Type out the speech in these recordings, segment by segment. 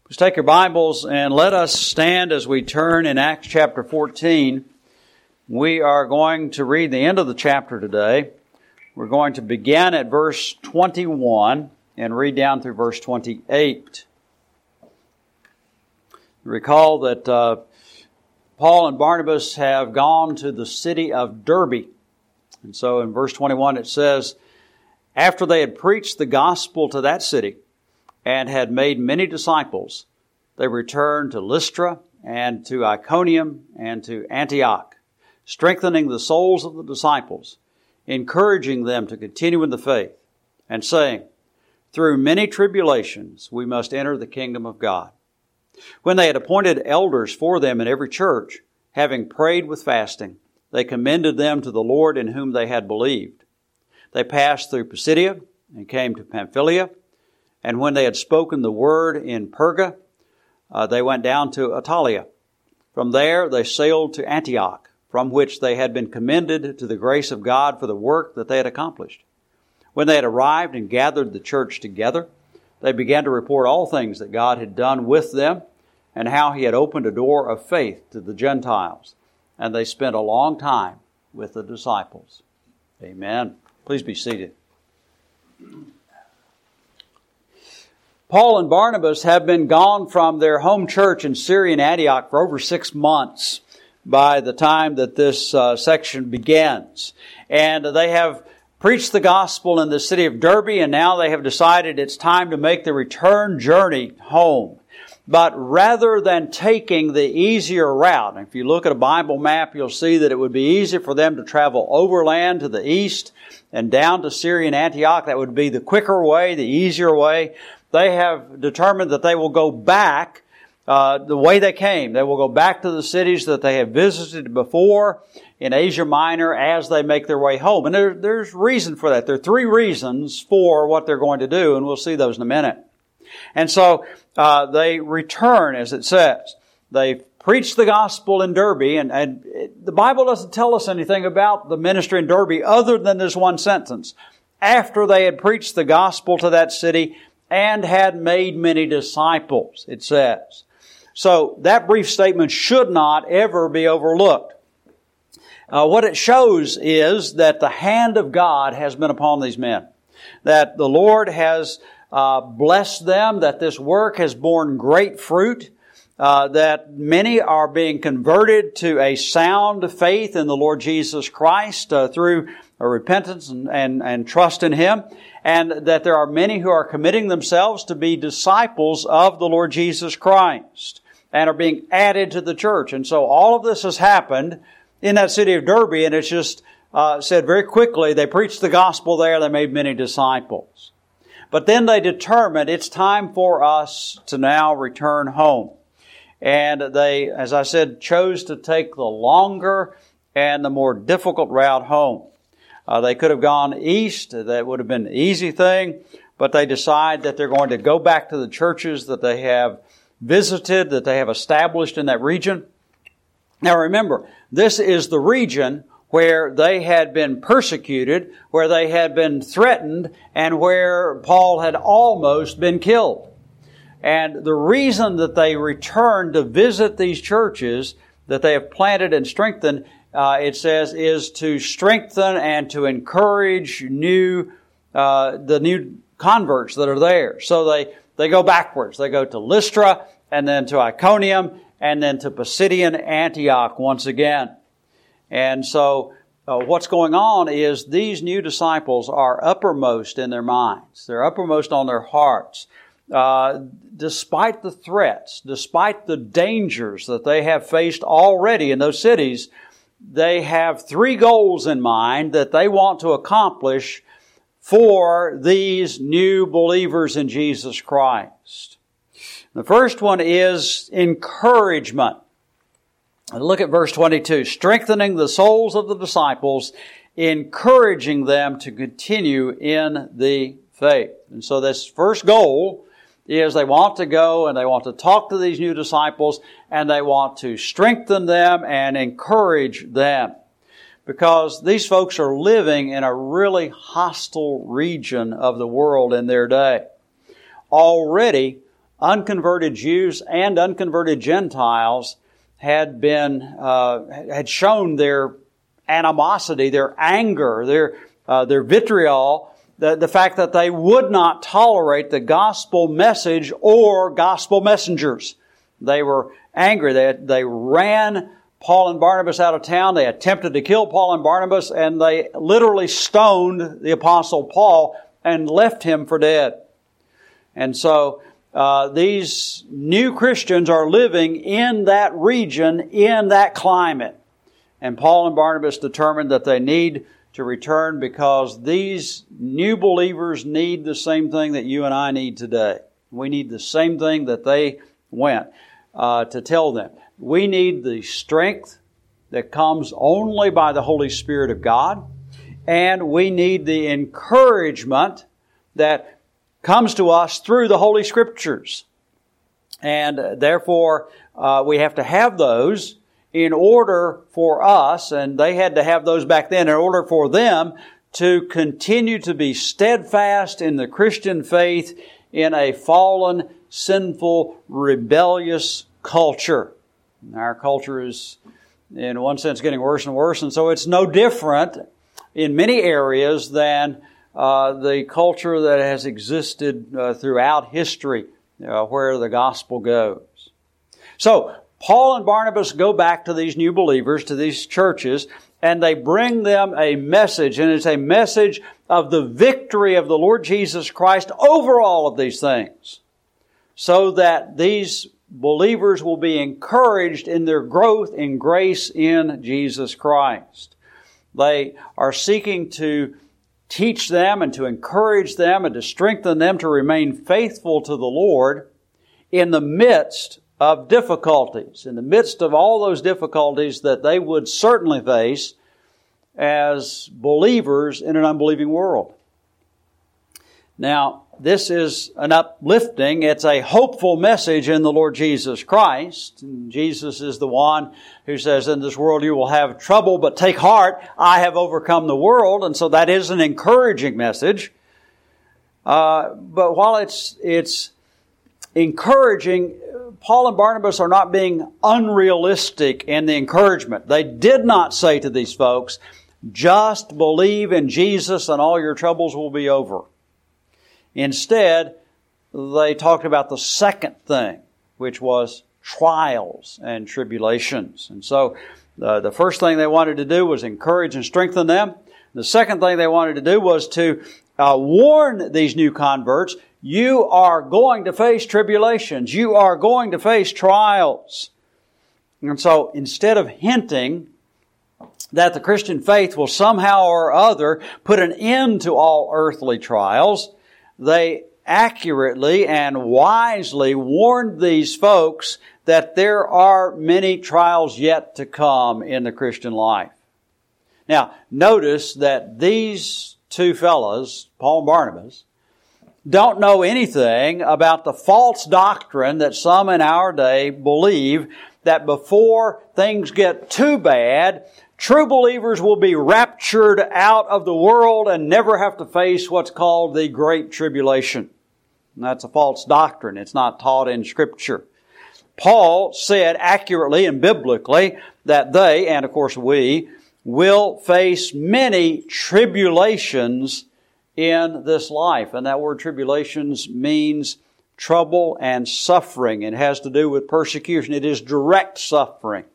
Let's take your Bibles and let us stand as we turn in Acts chapter 14. We are going to read the end of the chapter today. We're going to begin at verse 21 and read down through verse 28. Recall that Paul and Barnabas have gone to the city of Derbe. And so in verse 21 it says, "After they had preached the gospel to that city and had made many disciples, they returned to Lystra and to Iconium and to Antioch, strengthening the souls of the disciples, encouraging them to continue in the faith, and saying, 'Through many tribulations we must enter the kingdom of God.' When they had appointed elders for them in every church, having prayed with fasting, they commended them to the Lord in whom they had believed. They passed through Pisidia and came to Pamphylia, and when they had spoken the word in Perga, they went down to Attalia. From there they sailed to Antioch, from which they had been commended to the grace of God for the work that they had accomplished. When they had arrived and gathered the church together, they began to report all things that God had done with them and how He had opened a door of faith to the Gentiles. And they spent a long time with the disciples." Amen. Please be seated. Paul and Barnabas have been gone from their home church in Syrian Antioch for over 6 months by the time that this section begins. And they have preached the gospel in the city of Derbe, and now they have decided it's time to make the return journey home. But rather than taking the easier route, if you look at a Bible map, you'll see that it would be easier for them to travel overland to the east and down to Syrian Antioch. That would be the quicker way, the easier way. They have determined that they will go back the way they came. They will go back to the cities that they have visited before in Asia Minor as they make their way home. And there's reason for that. There are 3 reasons for what they're going to do, and we'll see those in a minute. And so they return, as it says. They preached the gospel in Derbe, and the Bible doesn't tell us anything about the ministry in Derbe other than this one sentence. After they had preached the gospel to that city and had made many disciples, it says. So that brief statement should not ever be overlooked. What it shows is that the hand of God has been upon these men. That the Lord has blessed them, that this work has borne great fruit, that many are being converted to a sound faith in the Lord Jesus Christ through a repentance and trust in Him, and that there are many who are committing themselves to be disciples of the Lord Jesus Christ and are being added to the church. And so all of this has happened in that city of Derbe, and it's just said very quickly, they preached the gospel there, they made many disciples. But then they determined it's time for us to now return home. And they, as I said, chose to take the longer and the more difficult route home. They could have gone east. That would have been an easy thing. But they decide that they're going to go back to the churches that they have visited, that they have established in that region. Now remember, this is the region where they had been persecuted, where they had been threatened, and where Paul had almost been killed. And the reason that they returned to visit these churches that they have planted and strengthened, it says, is to strengthen and to encourage the new converts that are there. So they go backwards. They go to Lystra, and then to Iconium, and then to Pisidian Antioch once again. And so what's going on is these new disciples are uppermost in their minds. They're uppermost on their hearts. Despite the threats, despite the dangers that they have faced already in those cities, they have 3 goals in mind that they want to accomplish for these new believers in Jesus Christ. The first one is encouragement. Look at verse 22. Strengthening the souls of the disciples, encouraging them to continue in the faith. And so this first goal is they want to go and they want to talk to these new disciples and they want to strengthen them and encourage them. Because these folks are living in a really hostile region of the world in their day. Already, unconverted Jews and unconverted Gentiles had shown their animosity, their anger, their vitriol, the fact that they would not tolerate the gospel message or gospel messengers. They were angry. They ran Paul and Barnabas out of town. They attempted to kill Paul and Barnabas, and they literally stoned the Apostle Paul and left him for dead. And so these new Christians are living in that region, in that climate. And Paul and Barnabas determined that they need to return because these new believers need the same thing that you and I need today. We need the same thing that they went to tell them. We need the strength that comes only by the Holy Spirit of God, and we need the encouragement that comes to us through the Holy Scriptures. And therefore, we have to have those in order for us, and they had to have those back then, in order for them to continue to be steadfast in the Christian faith in a fallen, sinful, rebellious culture. Our culture is, in one sense, getting worse and worse, and so it's no different in many areas than the culture that has existed throughout history, where the gospel goes. So, Paul and Barnabas go back to these new believers, to these churches, and they bring them a message, and it's a message of the victory of the Lord Jesus Christ over all of these things, so that these believers will be encouraged in their growth in grace in Jesus Christ. They are seeking to teach them and to encourage them and to strengthen them to remain faithful to the Lord in the midst of difficulties, in the midst of all those difficulties that they would certainly face as believers in an unbelieving world. Now, this is an uplifting, it's a hopeful message in the Lord Jesus Christ. And Jesus is the one who says, in this world you will have trouble, but take heart, I have overcome the world. And so that is an encouraging message. But while it's encouraging, Paul and Barnabas are not being unrealistic in the encouragement. They did not say to these folks, just believe in Jesus and all your troubles will be over. Instead, they talked about the second thing, which was trials and tribulations. And so the first thing they wanted to do was encourage and strengthen them. The second thing they wanted to do was to warn these new converts, you are going to face tribulations. You are going to face trials. And so instead of hinting that the Christian faith will somehow or other put an end to all earthly trials, they accurately and wisely warned these folks that there are many trials yet to come in the Christian life. Now, notice that these two fellows, Paul and Barnabas, don't know anything about the false doctrine that some in our day believe that before things get too bad, true believers will be raptured out of the world and never have to face what's called the Great Tribulation. And that's a false doctrine. It's not taught in Scripture. Paul said accurately and biblically that they, and of course we, will face many tribulations in this life. And that word tribulations means trouble and suffering. It has to do with persecution. It is direct suffering.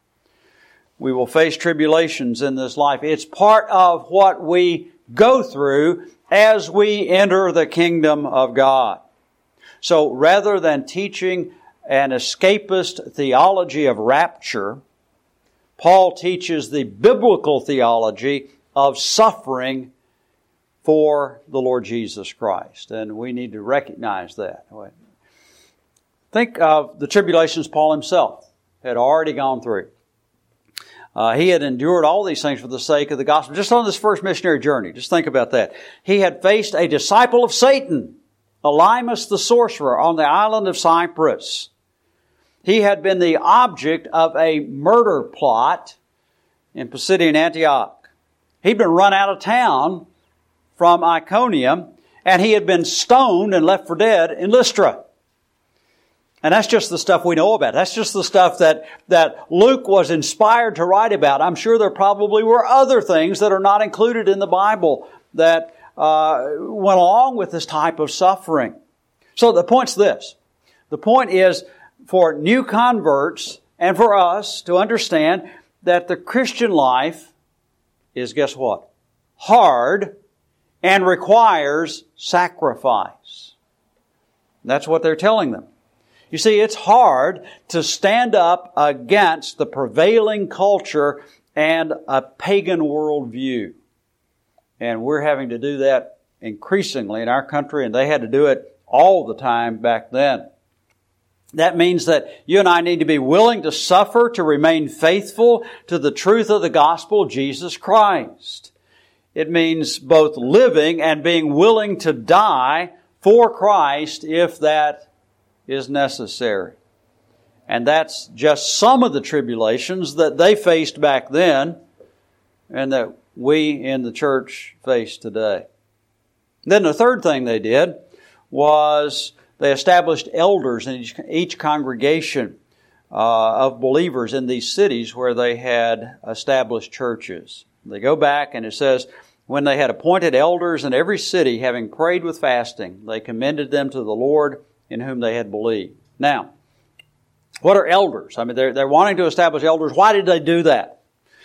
We will face tribulations in this life. It's part of what we go through as we enter the kingdom of God. So rather than teaching an escapist theology of rapture, Paul teaches the biblical theology of suffering for the Lord Jesus Christ. And we need to recognize that. Think of the tribulations Paul himself had already gone through. He had endured all these things for the sake of the gospel. Just on this first missionary journey, just think about that. He had faced a disciple of Satan, Elymas the sorcerer, on the island of Cyprus. He had been the object of a murder plot in Pisidian Antioch. He'd been run out of town from Iconium, and he had been stoned and left for dead in Lystra. And that's just the stuff we know about. That's just the stuff that Luke was inspired to write about. I'm sure there probably were other things that are not included in the Bible that went along with this type of suffering. So the point's this. The point is for new converts and for us to understand that the Christian life is, guess what? Hard and requires sacrifice. That's what they're telling them. You see, it's hard to stand up against the prevailing culture and a pagan worldview. And we're having to do that increasingly in our country, and they had to do it all the time back then. That means that you and I need to be willing to suffer to remain faithful to the truth of the gospel of Jesus Christ. It means both living and being willing to die for Christ if that is necessary. And that's just some of the tribulations that they faced back then and that we in the church face today. Then the third thing they did was they established elders in each congregation of believers in these cities where they had established churches. They go back and it says, when they had appointed elders in every city, having prayed with fasting, they commended them to the Lord in whom they had believed. Now, what are elders? I mean, they're wanting to establish elders. Why did they do that?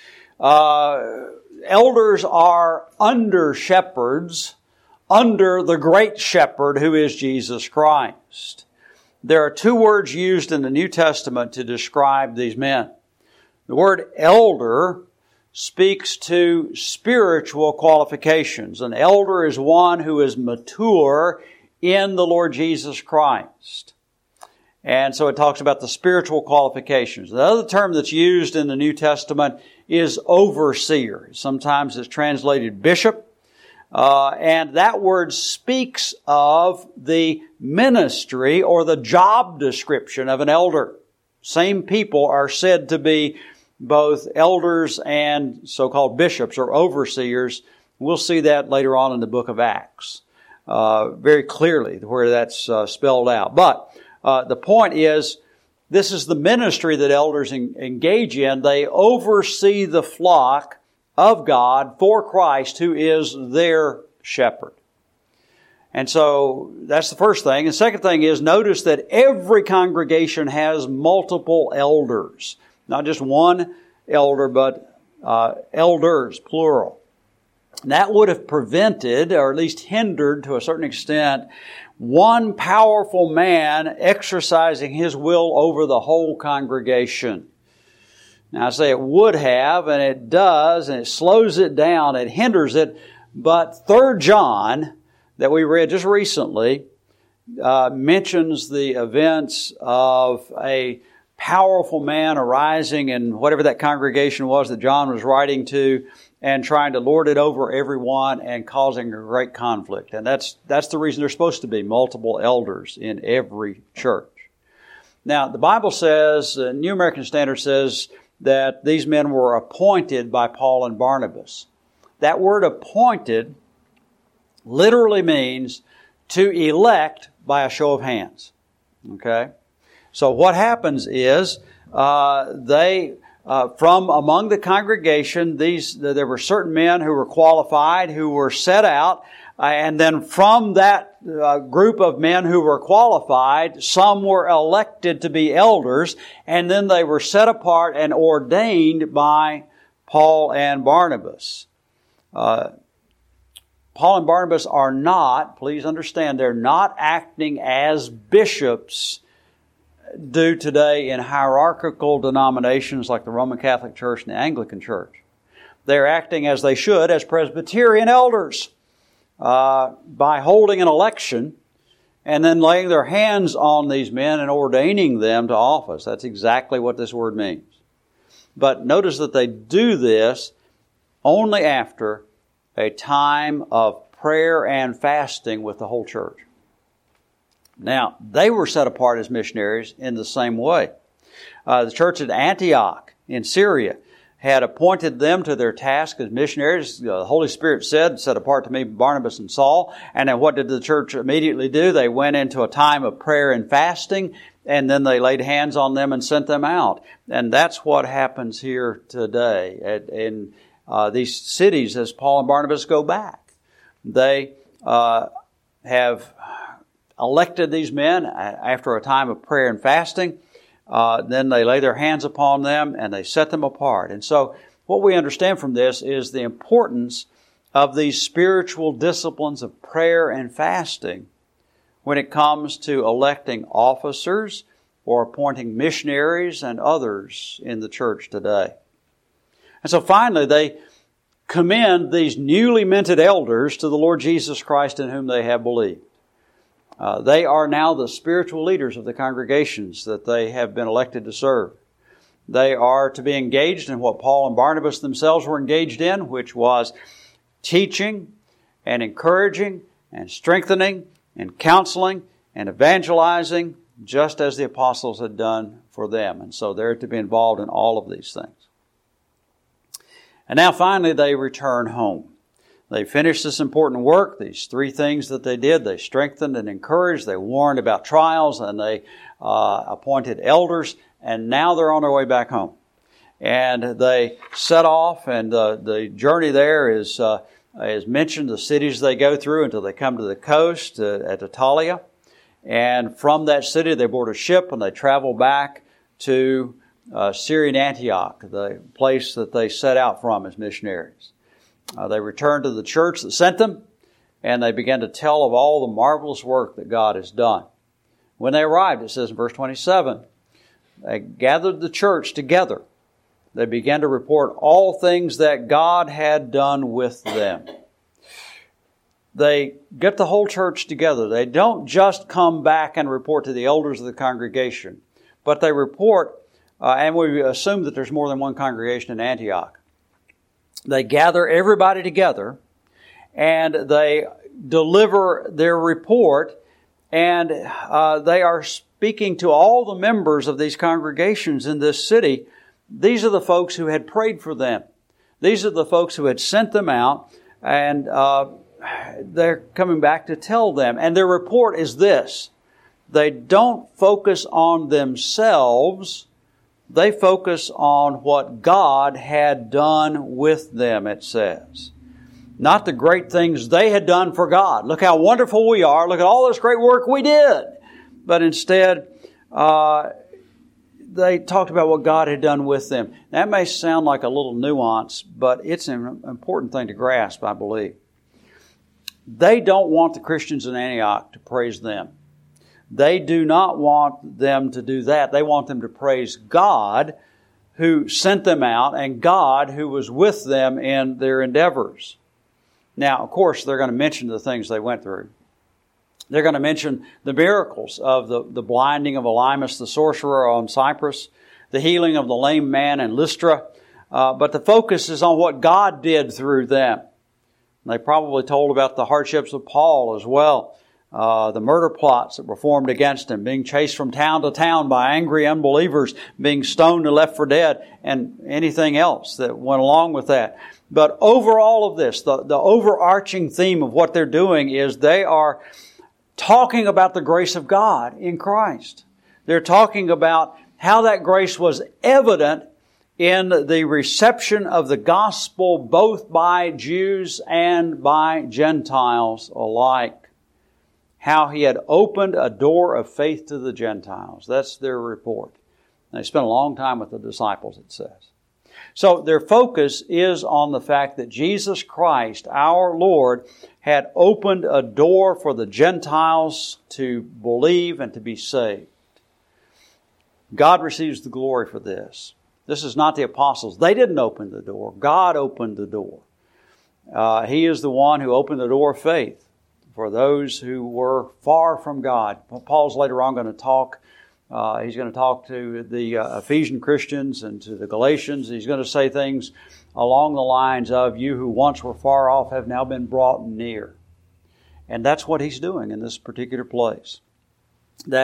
Elders are under shepherds, under the great shepherd who is Jesus Christ. There are two words used in the New Testament to describe these men. The word elder speaks to spiritual qualifications. An elder is one who is mature in the Lord Jesus Christ. And so it talks about the spiritual qualifications. The other term that's used in the New Testament is overseer. Sometimes it's translated bishop. And that word speaks of the ministry or the job description of an elder. Same people are said to be both elders and so-called bishops or overseers. We'll see that later on in the book of Acts very clearly where that's spelled out. But the point is, this is the ministry that elders engage in. They oversee the flock of God for Christ, who is their shepherd. And so that's the first thing. And the second thing is, notice that every congregation has multiple elders. Not just one elder, but elders, plural. And that would have prevented, or at least hindered to a certain extent, one powerful man exercising his will over the whole congregation. Now I say it would have, and it does, and it slows it down, it hinders it, but 3 John, that we read just recently, mentions the events of a powerful man arising in whatever that congregation was that John was writing to, and trying to lord it over everyone and causing a great conflict. And that's the reason there's supposed to be multiple elders in every church. Now, the Bible says, New American Standard says, that these men were appointed by Paul and Barnabas. That word appointed literally means to elect by a show of hands. Okay? So what happens is, from among the congregation, there were certain men who were qualified, who were set out, and then from that group of men who were qualified, some were elected to be elders, and then they were set apart and ordained by Paul and Barnabas. Paul and Barnabas are not, please understand, they're not acting as bishops do today in hierarchical denominations like the Roman Catholic Church and the Anglican Church. They're acting as they should as Presbyterian elders by holding an election and then laying their hands on these men and ordaining them to office. That's exactly what this word means. But notice that they do this only after a time of prayer and fasting with the whole church. Now, they were set apart as missionaries in the same way. The church at Antioch in Syria had appointed them to their task as missionaries. The Holy Spirit said, set apart to me Barnabas and Saul. And then what did the church immediately do? They went into a time of prayer and fasting, and then they laid hands on them and sent them out. And that's what happens here today in these cities as Paul and Barnabas go back. They have elected these men after a time of prayer and fasting. Then they lay their hands upon them and they set them apart. And so what we understand from this is the importance of these spiritual disciplines of prayer and fasting when it comes to electing officers or appointing missionaries and others in the church today. And so finally, they commend these newly minted elders to the Lord Jesus Christ in whom they have believed. They are now the spiritual leaders of the congregations that they have been elected to serve. They are to be engaged in what Paul and Barnabas themselves were engaged in, which was teaching and encouraging and strengthening and counseling and evangelizing, just as the apostles had done for them. And so they're to be involved in all of these things. And now finally they return home. They finished this important work, these three things that they did. They strengthened and encouraged, they warned about trials, and they appointed elders, and now they're on their way back home. And they set off, and the journey there is mentioned, the cities they go through until they come to the coast at Attalia. And from that city they board a ship and they travel back to Syrian Antioch, the place that they set out from as missionaries. They returned to the church that sent them, and they began to tell of all the marvelous work that God has done. When they arrived, it says in verse 27, they gathered the church together. They began to report all things that God had done with them. They get the whole church together. They don't just come back and report to the elders of the congregation, but they report, and we assume that there's more than one congregation in Antioch. They gather everybody together and they deliver their report, and they are speaking to all the members of these congregations in this city. These are the folks who had prayed for them. These are the folks who had sent them out, and they're coming back to tell them. And their report is this: they don't focus on themselves. They focus on what God had done with them, it says. Not the great things they had done for God. Look how wonderful we are. Look at all this great work we did. But instead, they talked about what God had done with them. That may sound like a little nuance, but it's an important thing to grasp, I believe. They don't want the Christians in Antioch to praise them. They do not want them to do that. They want them to praise God who sent them out and God who was with them in their endeavors. Now, of course, they're going to mention the things they went through. They're going to mention the miracles of the blinding of Elymas the sorcerer on Cyprus, the healing of the lame man in Lystra, but the focus is on what God did through them. They probably told about the hardships of Paul as well. The murder plots that were formed against him, being chased from town to town by angry unbelievers, being stoned and left for dead, and anything else that went along with that. But over all of this, the overarching theme of what they're doing is they are talking about the grace of God in Christ. They're talking about how that grace was evident in the reception of the gospel both by Jews and by Gentiles alike. How He had opened a door of faith to the Gentiles. That's their report. They spent a long time with the disciples, it says. So their focus is on the fact that Jesus Christ, our Lord, had opened a door for the Gentiles to believe and to be saved. God receives the glory for this. This is not the apostles. They didn't open the door. God opened the door. He is the one who opened the door of faith for those who were far from God. Paul's later on going to talk. He's going to talk to the Ephesian Christians and to the Galatians. He's going to say things along the lines of, you who once were far off have now been brought near. And that's what he's doing in this particular place. That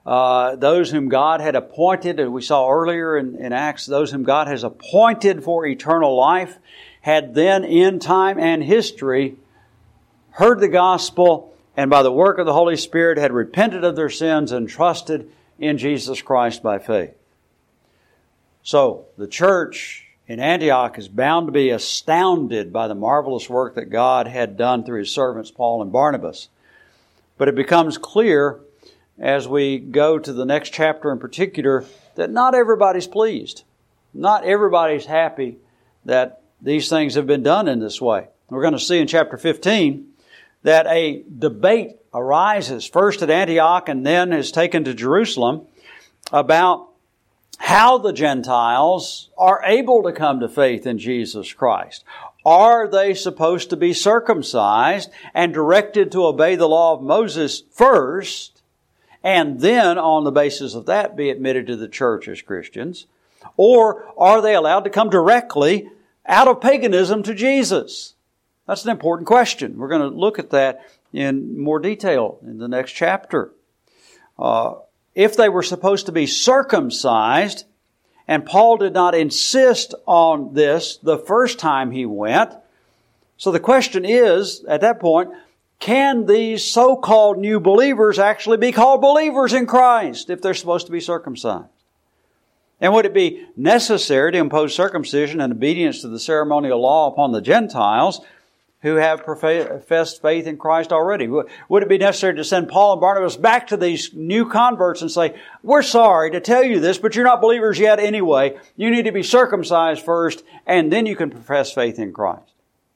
those whom God had appointed, as we saw earlier in Acts, those whom God has appointed for eternal life, had then in time and history heard the gospel, and by the work of the Holy Spirit had repented of their sins and trusted in Jesus Christ by faith. So, the church in Antioch is bound to be astounded by the marvelous work that God had done through His servants Paul and Barnabas. But it becomes clear as we go to the next chapter in particular that not everybody's pleased. Not everybody's happy that these things have been done in this way. We're going to see in chapter 15 that a debate arises first at Antioch and then is taken to Jerusalem about how the Gentiles are able to come to faith in Jesus Christ. Are they supposed to be circumcised and directed to obey the law of Moses first, and then on the basis of that be admitted to the church as Christians? Or are they allowed to come directly out of paganism to Jesus? That's an important question. We're going to look at that in more detail in the next chapter. If they were supposed to be circumcised, and Paul did not insist on this the first time he went, so the question is, at that point, can these so-called new believers actually be called believers in Christ if they're supposed to be circumcised? And would it be necessary to impose circumcision and obedience to the ceremonial law upon the Gentiles who have professed faith in Christ already? Would it be necessary to send Paul and Barnabas back to these new converts and say, we're sorry to tell you this, but you're not believers yet anyway. You need to be circumcised first, and then you can profess faith in Christ?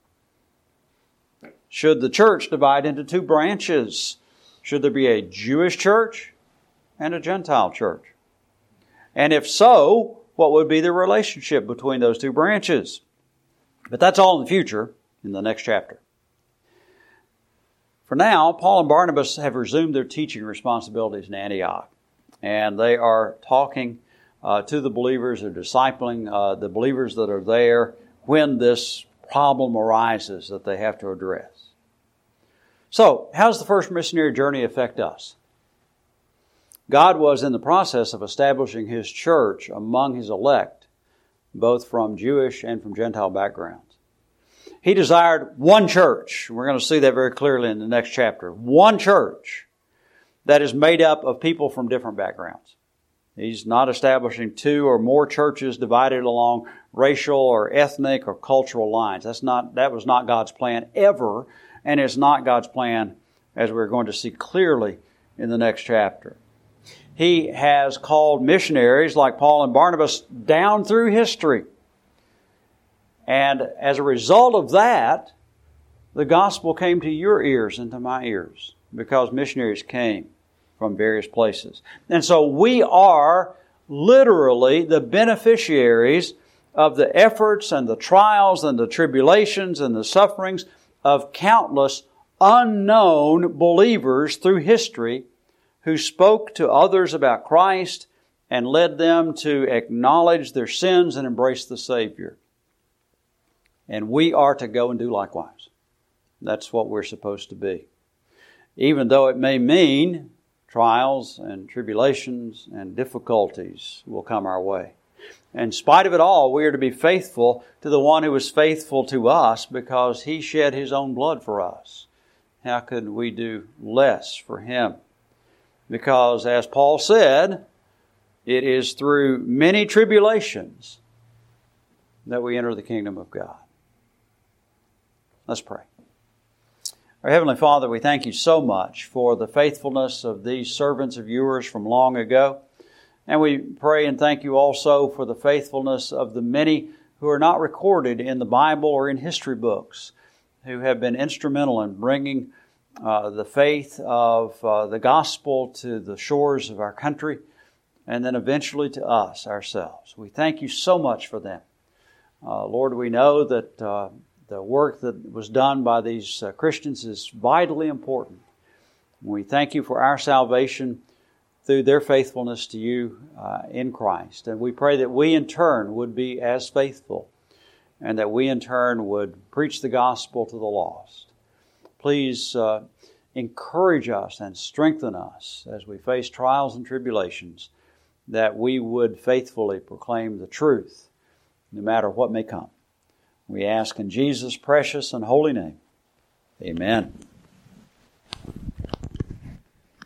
Should the church divide into two branches? Should there be a Jewish church and a Gentile church? And if so, what would be the relationship between those two branches? But that's all in the future, in the next chapter. For now, Paul and Barnabas have resumed their teaching responsibilities in Antioch. And they are talking to the believers, they're discipling the believers that are there when this problem arises that they have to address. So, how does the first missionary journey affect us? God was in the process of establishing His church among His elect, both from Jewish and from Gentile backgrounds. He desired one church. We're going to see that very clearly in the next chapter. One church that is made up of people from different backgrounds. He's not establishing two or more churches divided along racial or ethnic or cultural lines. That was not God's plan ever, and it's not God's plan as we're going to see clearly in the next chapter. He has called missionaries like Paul and Barnabas down through history. And as a result of that, the gospel came to your ears and to my ears because missionaries came from various places. And so we are literally the beneficiaries of the efforts and the trials and the tribulations and the sufferings of countless unknown believers through history who spoke to others about Christ and led them to acknowledge their sins and embrace the Savior. And we are to go and do likewise. That's what we're supposed to be. Even though it may mean trials and tribulations and difficulties will come our way. In spite of it all, we are to be faithful to the one who was faithful to us because He shed His own blood for us. How could we do less for Him? Because as Paul said, it is through many tribulations that we enter the kingdom of God. Let's pray. Our Heavenly Father, we thank You so much for the faithfulness of these servants of Yours from long ago. And we pray and thank You also for the faithfulness of the many who are not recorded in the Bible or in history books, who have been instrumental in bringing the faith of the gospel to the shores of our country and then eventually to us ourselves. We thank You so much for them. Lord, we know that the work that was done by these Christians is vitally important. We thank You for our salvation through their faithfulness to You in Christ. And we pray that we in turn would be as faithful and that we in turn would preach the gospel to the lost. Please encourage us and strengthen us as we face trials and tribulations, that we would faithfully proclaim the truth, no matter what may come. We ask in Jesus' precious and holy name. Amen.